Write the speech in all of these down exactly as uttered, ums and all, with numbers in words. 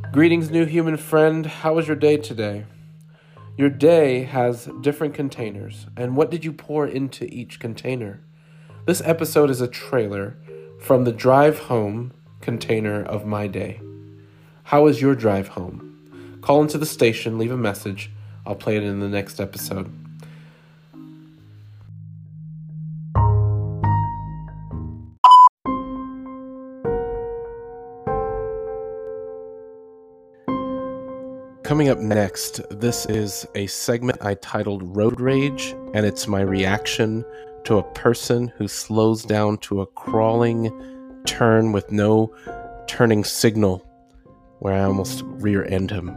Greetings, new human friend. How was your day today? Your day has different containers, and what did you pour into each container? This episode is a trailer from the drive home container of my day. How was your drive home? Call into the station, leave a message. I'll play it in the next episode. Coming up next, this is a segment I titled Road Rage, and it's my reaction to a person who slows down to a crawling turn with no turning signal, where I almost rear-end him.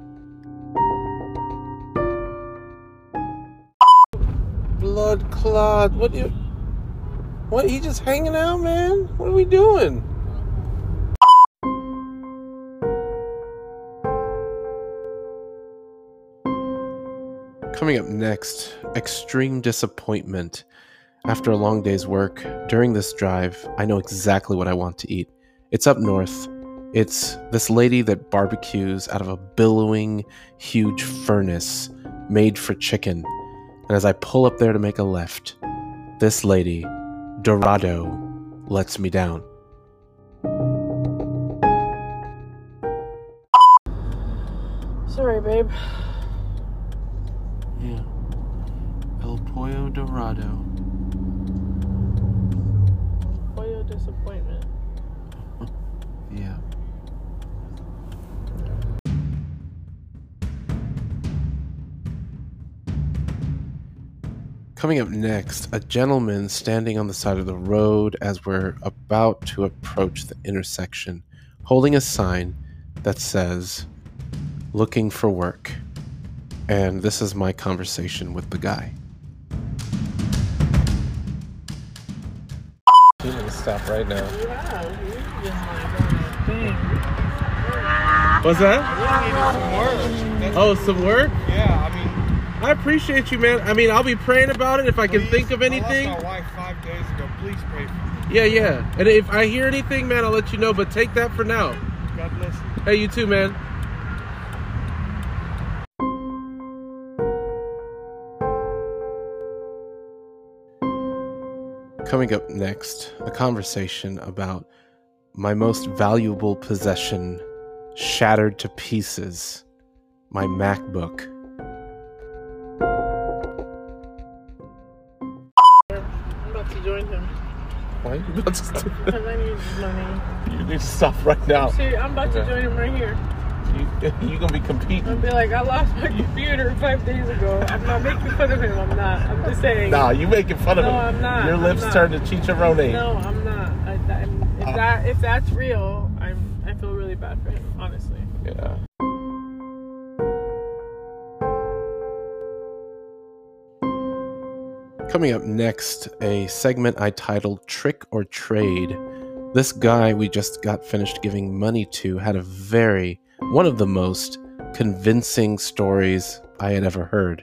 Blood clot, what you... What, he just hanging out, man? What are we doing? Coming up next, extreme disappointment. After a long day's work, during this drive, I know exactly what I want to eat. It's up north. It's this lady that barbecues out of a billowing, huge furnace made for chicken. And as I pull up there to make a left, this lady, Dorado, lets me down. Sorry, babe. Yeah. El Pollo Dorado. Pollo disappointment. Yeah. Coming up next, a gentleman standing on the side of the road as we're about to approach the intersection, holding a sign that says, "Looking for work." And this is my conversation with the guy. You need to stop right now. Yeah, you've been like on a thing. What's that? I needed some work. Oh, some work? Yeah, I mean... I appreciate you, man. I mean, I'll be praying about it if I can please, think of anything. I lost my wife five days ago. Please pray for me. Yeah, yeah. And if I hear anything, man, I'll let you know. But take that for now. God bless you. Hey, you too, man. Coming up next, a conversation about my most valuable possession shattered to pieces, my MacBook. I'm about to join him. Why are you about to do that? Because I need money. You need to stop right now. See, I'm about to Okay. join him right here. You, you gonna be competing. I'll be like, I lost my computer five days ago. I'm not making fun of him. I'm not. I'm just saying. Nah, you making fun of No, him. I'm not. Your I'm lips not. turned to chicharrone. No, I'm not. I, I'm, if Uh. that if that's real, I'm I feel really bad for him, honestly. Yeah. Coming up next, a segment I titled Trick or Trade. This guy we just got finished giving money to had a very, one of the most convincing stories I had ever heard.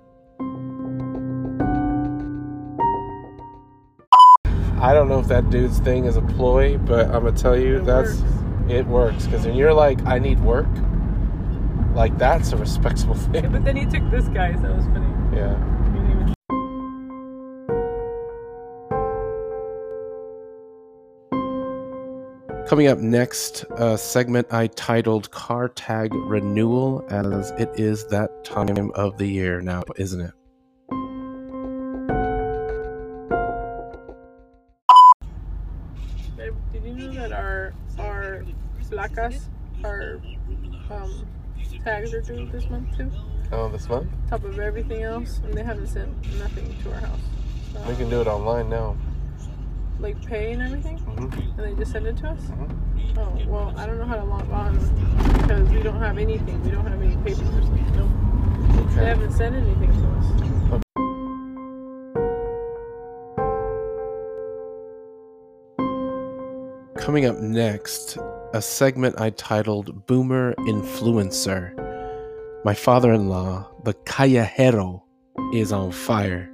I don't know if that dude's thing is a ploy, but I'm gonna tell you It that's works. it works. Because when you're like, I need work, like that's a respectable Yeah, thing. but then he took this guy, so that was funny. Yeah. He didn't even- Coming up next, a segment I titled Car Tag Renewal, as it is that time of the year now, isn't it? Babe, did you know that our our placas, our um, tags are due this month too? Oh, this month? Top of everything else, and they haven't sent nothing to our house. So, We can do it online now. like pay and everything, Mm-hmm. and they just send it to us. Mm-hmm. Oh well, I don't know how to log on because we don't have anything. We don't have any papers. No, they Okay. haven't sent anything to us. Coming up next, a segment I titled Boomer Influencer. My father-in-law, the Callejero, is on fire.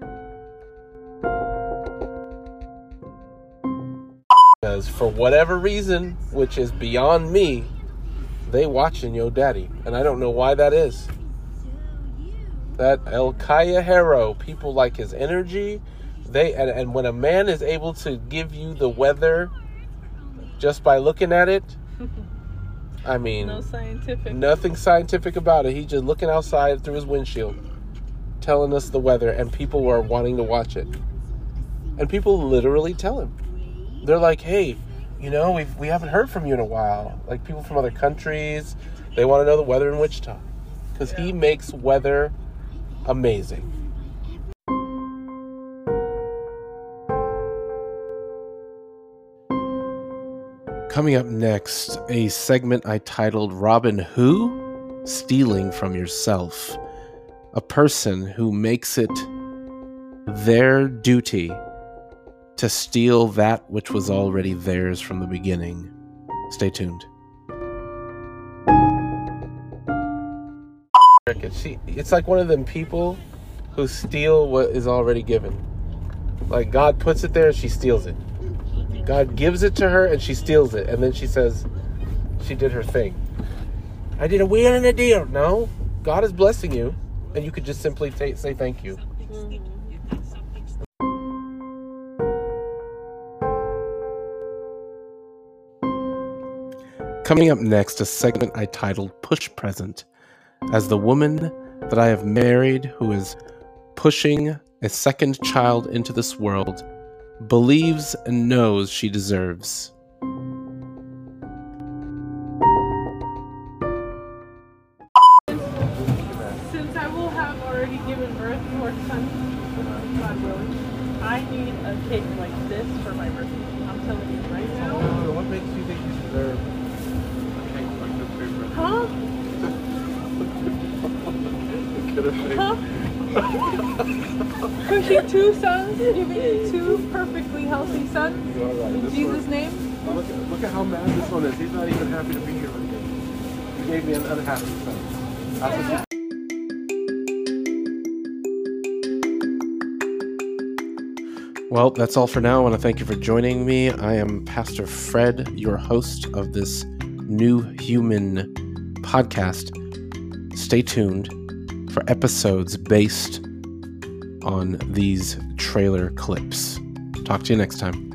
Because for whatever reason, which is beyond me, they watching Yo Daddy. And I don't know why that is. That El Kaya Hero, people like his energy. They and, and when a man is able to give you the weather just by looking at it, I mean, No scientific. nothing scientific about it. He's just looking outside through his windshield, telling us the weather, and people are wanting to watch it. And people literally tell him. They're like, hey, you know, we've, we haven't heard from you in a while. Like, people from other countries, they want to know the weather in Wichita. Because Yeah. he makes weather amazing. Coming up next, a segment I titled Robin Who? Stealing from Yourself. A person who makes it their duty to steal that which was already theirs from the beginning. Stay tuned. She, it's like one of them people who steal what is already given. Like, God puts it there and she steals it. God gives it to her and she steals it. And then she says she did her thing. I did a wheel and a deal. No, God is blessing you. And you could just simply t- say thank you. Mm-hmm. Coming up next, a segment I titled Push Present. As the woman that I have married who is pushing a second child into this world, believes and knows she deserves. Since I will have already given birth to our son, God willing, I need a cake like this for my birthday. I'm telling you right now. What makes you think you deserve a cake like this for your Huh? Huh? Pushing two sons, giving two perfectly healthy sons. You are right. In This Jesus' one- name. Look at, look at how mad this one is. He's not even happy to be here with me. He gave me an unhappy son. I was- Well, that's all for now. I want to thank you for joining me. I am Pastor Fred, your host of this New Human podcast. Stay tuned for episodes based on these trailer clips. Talk to you next time.